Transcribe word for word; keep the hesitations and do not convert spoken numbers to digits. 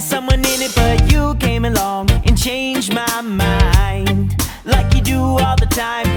someone in it, but you came along and changed my mind, like you do all the time.